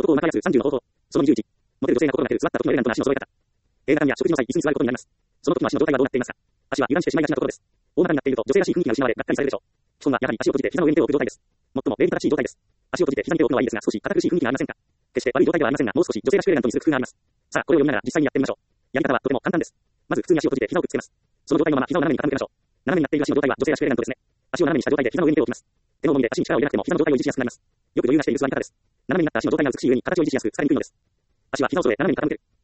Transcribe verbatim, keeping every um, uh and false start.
こをうまく操るさんじゅうの方法。そのにじゅういち。モテる女性が心がける座った時のエレガントな足の揃え方。映画館や食事の際、椅子に座ることになります。その時の足の状態はどうなっていますか？足は油断してしまいがちなところです。大股になっていると女性らしい雰囲気が失われ、がっかりされるでしょう。基本はやはり足を閉じて膝の上に手を置く状態です。最も礼儀正しい状態です。足を閉じて膝に手を置くのはいいですが、少し堅苦しい雰囲気がありませんか？決して悪い状態ではありませんが、もう少し女性らしくエレガントにする工夫があります。さあ、これを読みながら実際にやってみましょう。やり方はとても簡単です。まず普通に足を閉じて膝をくっつけます。その状態のまま膝を斜めに傾けましょう。斜めになっている足の状態は女性らしくエレガントですね。足を斜めにした状態で膝の上に手を置きます。手の重みで足に力を入れなくても膝の状態を維持しやすくなります。よく余裕がしている座り方です。斜めになった足の状態が美しい上に形を維持しやすく疲れにくいのです。足は膝を添え斜めに傾ける。